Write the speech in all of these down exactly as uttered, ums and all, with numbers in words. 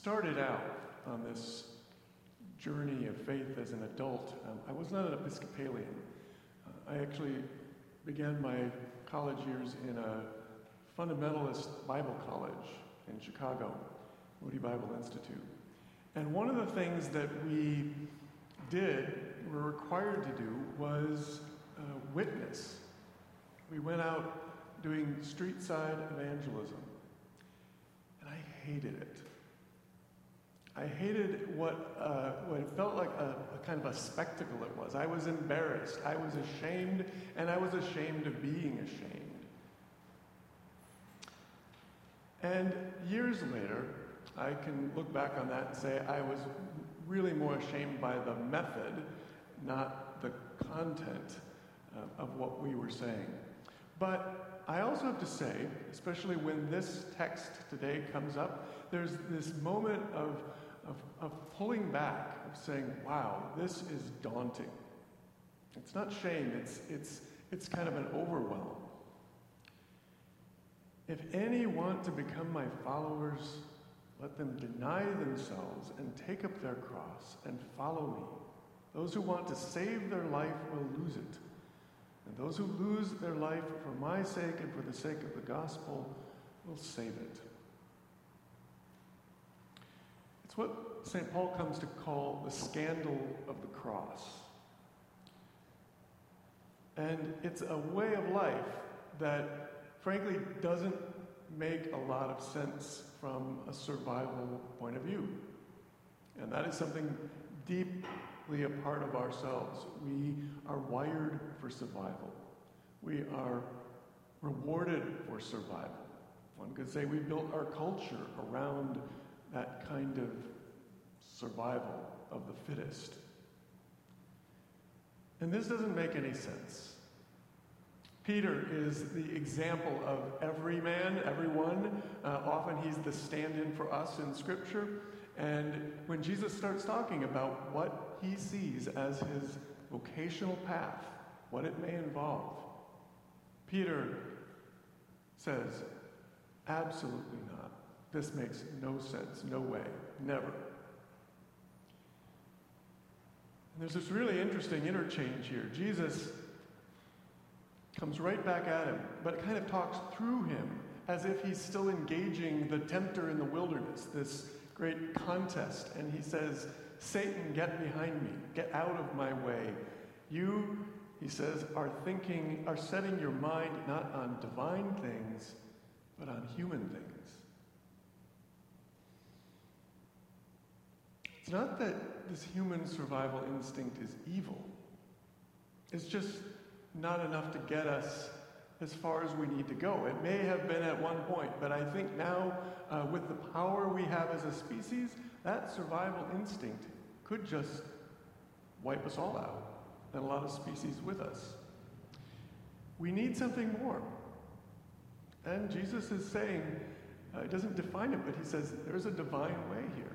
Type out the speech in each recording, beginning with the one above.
started out on this journey of faith as an adult, um, I was not an Episcopalian. Uh, I actually began my college years in a fundamentalist Bible college in Chicago, Moody Bible Institute. And one of the things that we did, were required to do, was uh, witness. We went out doing street side evangelism. And I hated it. I hated what, uh, what it felt like a, a kind of a spectacle it was. I was embarrassed. I was ashamed, and I was ashamed of being ashamed. And years later, I can look back on that and say I was really more ashamed by the method, not the content uh, of what we were saying. But I also have to say, especially when this text today comes up, there's this moment of, of, of pulling back, of saying, wow, this is daunting. It's not shame, it's, it's, it's kind of an overwhelm. If any want to become my followers, let them deny themselves and take up their cross and follow me. Those who want to save their life will lose it. And those who lose their life for my sake and for the sake of the gospel will save it. It's what Saint Paul comes to call the scandal of the cross. And it's a way of life that, frankly, doesn't make a lot of sense from a survival point of view. And that is something deeply a part of ourselves. We are wired for survival. We are rewarded for survival. One could say we built our culture around that kind of survival of the fittest. And this doesn't make any sense. Peter is the example of every man, everyone. Uh, often he's the stand-in for us in Scripture. And when Jesus starts talking about what he sees as his vocational path, what it may involve, Peter says, absolutely not. This makes no sense, no way, never. And there's this really interesting interchange here. Jesus comes right back at him, but kind of talks through him as if he's still engaging the tempter in the wilderness, this great contest. And he says, Satan, get behind me, get out of my way. You, he says, are thinking, are setting your mind not on divine things, but on human things. It's not that this human survival instinct is evil. It's just not enough to get us as far as we need to go. It may have been at one point, but I think now, uh, with the power we have as a species, that survival instinct could just wipe us all out, and a lot of species with us. We need something more. And Jesus is saying, uh, he doesn't define it, but he says there's a divine way here.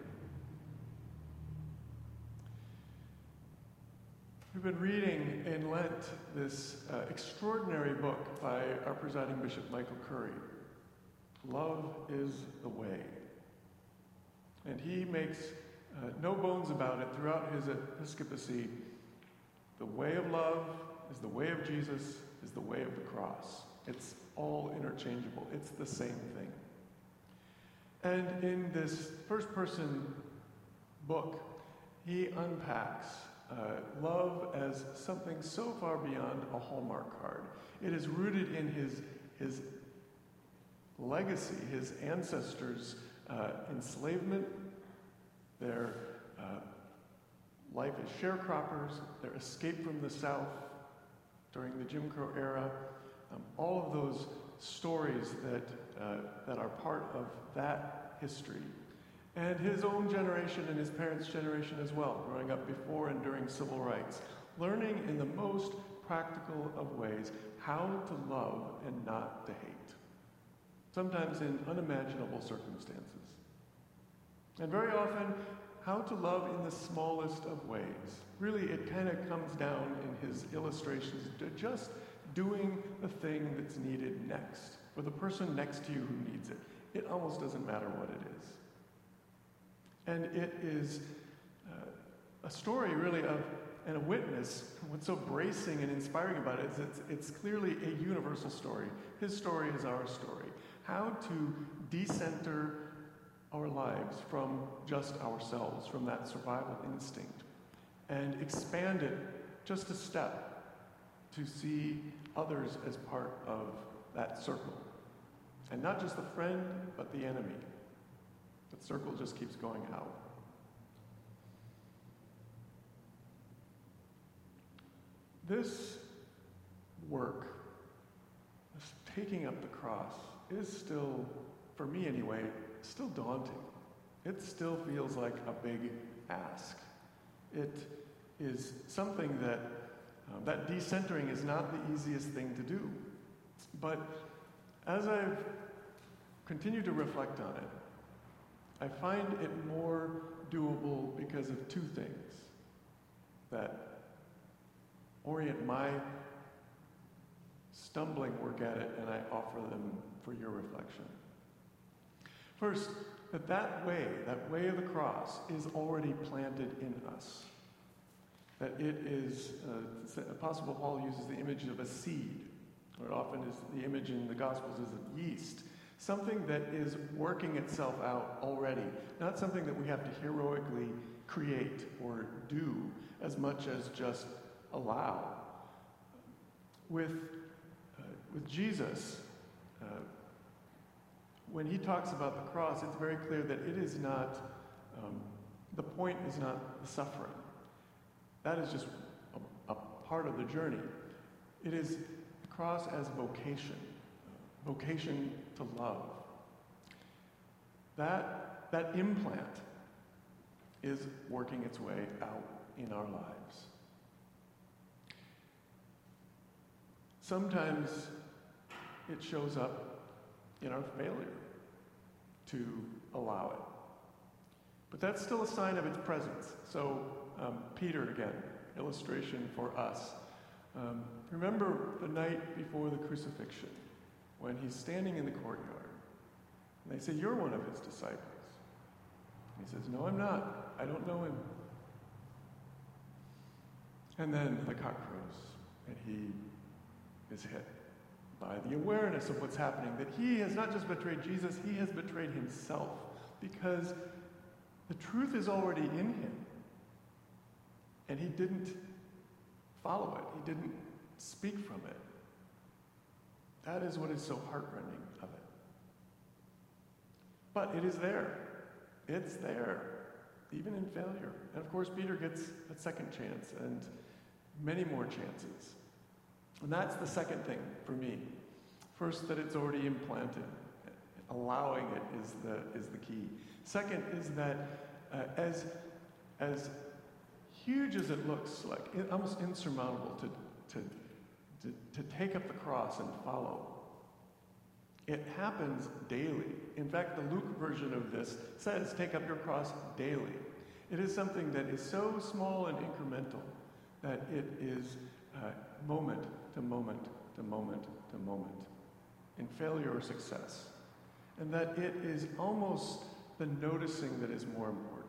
We've been reading in Lent this uh, extraordinary book by our presiding bishop, Michael Curry. Love is the way. And he makes uh, no bones about it throughout his episcopacy. The way of love is the way of Jesus, is the way of the cross. It's all interchangeable. It's the same thing. And in this first-person book, he unpacks Uh, love as something so far beyond a Hallmark card. It is rooted in his, his legacy, his ancestors' uh, enslavement, their uh, life as sharecroppers, their escape from the South during the Jim Crow era, um, all of those stories that, uh, that are part of that history. And his own generation and his parents' generation as well, growing up before and during civil rights, learning in the most practical of ways how to love and not to hate, sometimes in unimaginable circumstances. And very often, how to love in the smallest of ways. Really, it kind of comes down in his illustrations to just doing the thing that's needed next, for the person next to you who needs it. It almost doesn't matter what it is. And it is uh, a story, really, of and a witness. What's so bracing and inspiring about it is it's, it's clearly a universal story. His story is our story. How to decenter our lives from just ourselves, from that survival instinct, and expand it just a step to see others as part of that circle. And not just the friend, but the enemy. The circle just keeps going out. This work, this taking up the cross, is still, for me anyway, still daunting. It still feels like a big ask. It is something that, uh, that decentering is not the easiest thing to do. But as I've continued to reflect on it, I find it more doable because of two things that orient my stumbling work at it, and I offer them for your reflection. First, that that way, that way of the cross, is already planted in us. That it is, uh, Apostle Paul uses the image of a seed, or often is the image in the Gospels is of yeast. Something that is working itself out already, not something that we have to heroically create or do as much as just allow. With, uh, with Jesus, uh, when he talks about the cross, it's very clear that it is not, um, the point is not the suffering. That is just a, a part of the journey. It is the cross as vocation, uh, vocation to love. That, that implant is working its way out in our lives. Sometimes it shows up in our failure to allow it. But that's still a sign of its presence. So, um, Peter, again, illustration for us. Um, remember the night before the crucifixion, when he's standing in the courtyard, and they say, "You're one of his disciples." And he says, "No, I'm not. I don't know him." And then the cock crows, and he is hit by the awareness of what's happening, that he has not just betrayed Jesus, he has betrayed himself, because the truth is already in him, and he didn't follow it. He didn't speak from it. That is what is so heartrending of it. But it is there. It's there, even in failure. And of course, Peter gets a second chance and many more chances. And that's the second thing for me. First, that it's already implanted. Allowing it is the is the key. Second is that uh, as as huge as it looks like, it, almost insurmountable to, to to to take up the cross and follow, it happens daily. In fact, the Luke version of this says, "Take up your cross daily." It is something that is so small and incremental that it is uh, moment to moment to moment to moment, in failure or success. And that it is almost the noticing that is more important.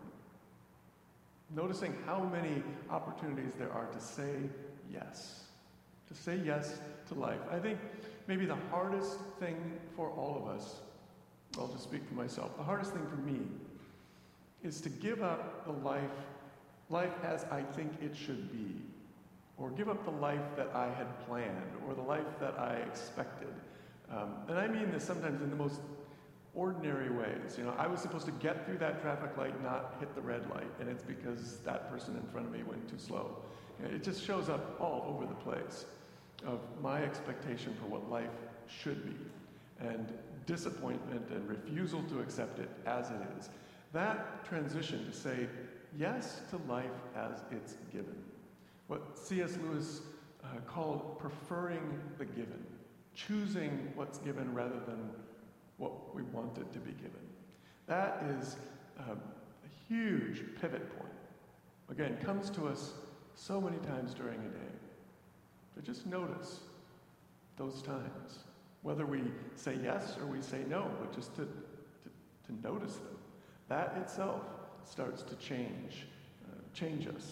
Noticing how many opportunities there are to say yes. To say yes to life. I think maybe the hardest thing for all of us, I'll just speak for myself, the hardest thing for me is to give up the life, life as I think it should be. Or give up the life that I had planned, or the life that I expected. Um, and I mean this sometimes in the most ordinary ways. You know, I was supposed to get through that traffic light, not hit the red light, and it's because that person in front of me went too slow. You know, it just shows up all over the place of my expectation for what life should be, and disappointment and refusal to accept it as it is. That transition to say yes to life as it's given. What C S Lewis uh, called preferring the given, choosing what's given rather than what we wanted to be given. That is um, a huge pivot point. Again, comes to us so many times during a day. But just notice those times, whether we say yes or we say no, but just to, to, to notice them. That itself starts to change, uh, change us.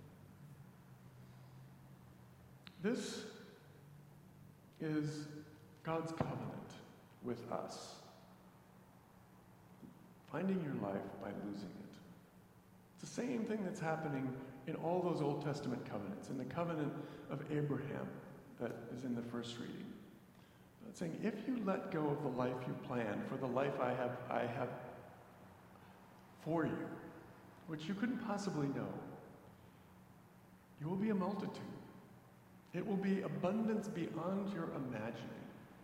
This is God's covenant with us. Finding your life by losing it. It's the same thing that's happening in all those Old Testament covenants, in the covenant of Abraham that is in the first reading. It's saying, if you let go of the life you planned, for the life I have, I have for you, which you couldn't possibly know, you will be a multitude. It will be abundance beyond your imagining.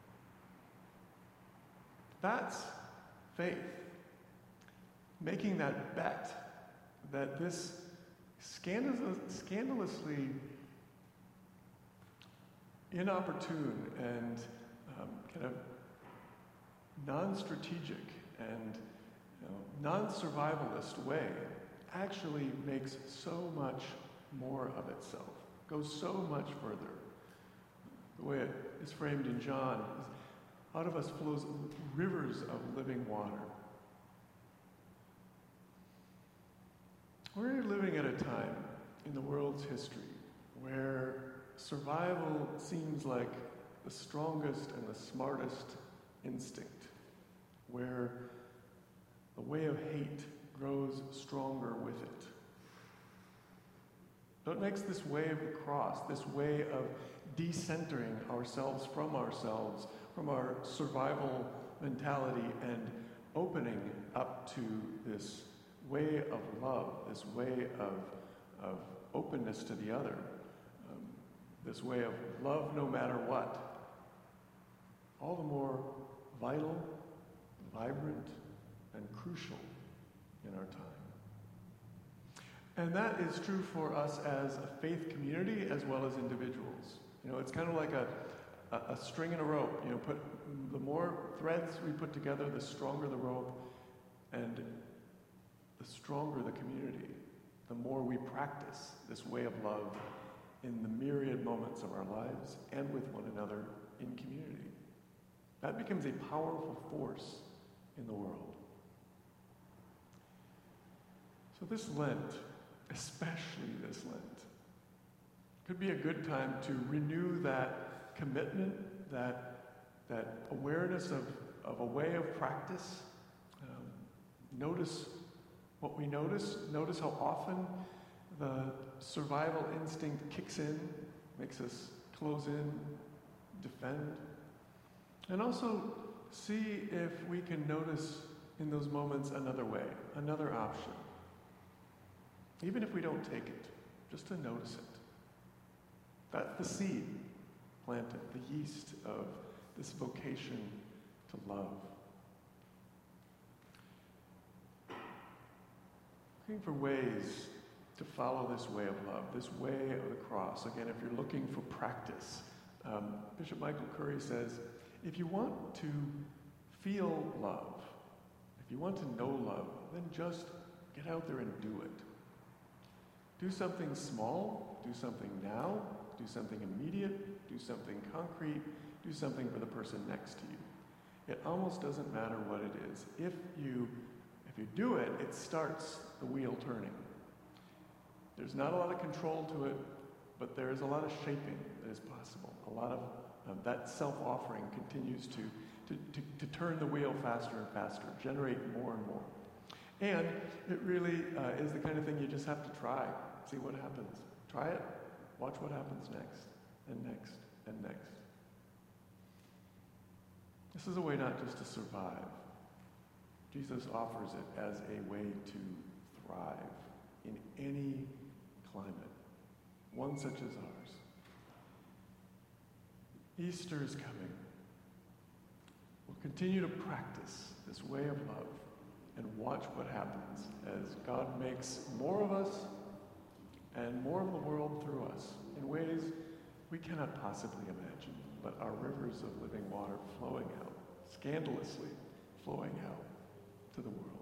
That's faith. Making that bet that this scandalous, scandalously inopportune and um, kind of non-strategic and you know, non-survivalist way actually makes so much more of itself, goes so much further. The way it is framed in John is, out of us flows rivers of living water. We're living at a time in the world's history where survival seems like the strongest and the smartest instinct, where the way of hate grows stronger with it. So it makes this way of the cross, this way of decentering ourselves from ourselves, from our survival mentality, and opening up to this way of love, this way of, of openness to the other, um, this way of love no matter what, all the more vital, vibrant, and crucial in our time. And that is true for us as a faith community as well as individuals. You know, it's kind of like a, a, a string and a rope. You know, put the more threads we put together, the stronger the rope, and the stronger the community, the more we practice this way of love in the myriad moments of our lives and with one another in community. That becomes a powerful force in the world. So this Lent, especially this Lent, could be a good time to renew that commitment, that, that awareness of, of a way of practice. Um, notice what we notice. Notice how often the survival instinct kicks in, makes us close in, defend. And also see if we can notice in those moments another way, another option. Even if we don't take it, just to notice it. That's the seed planted, the yeast of this vocation to love. Looking for ways to follow this way of love, this way of the cross. Again, if you're looking for practice, um, Bishop Michael Curry says, if you want to feel love, if you want to know love, then just get out there and do it. Do something small, do something now, do something immediate, do something concrete, do something for the person next to you. It almost doesn't matter what it is. If you If you do it, it starts the wheel turning. There's not a lot of control to it, but there is a lot of shaping that is possible. A lot of um, that self-offering continues to, to, to, to turn the wheel faster and faster, generate more and more. And it really uh, is the kind of thing you just have to try, see what happens. Try it, watch what happens next, and next, and next. This is a way not just to survive. Jesus offers it as a way to thrive in any climate, one such as ours. Easter is coming. We'll continue to practice this way of love and watch what happens as God makes more of us and more of the world through us in ways we cannot possibly imagine, but our rivers of living water flowing out, scandalously flowing out to the world.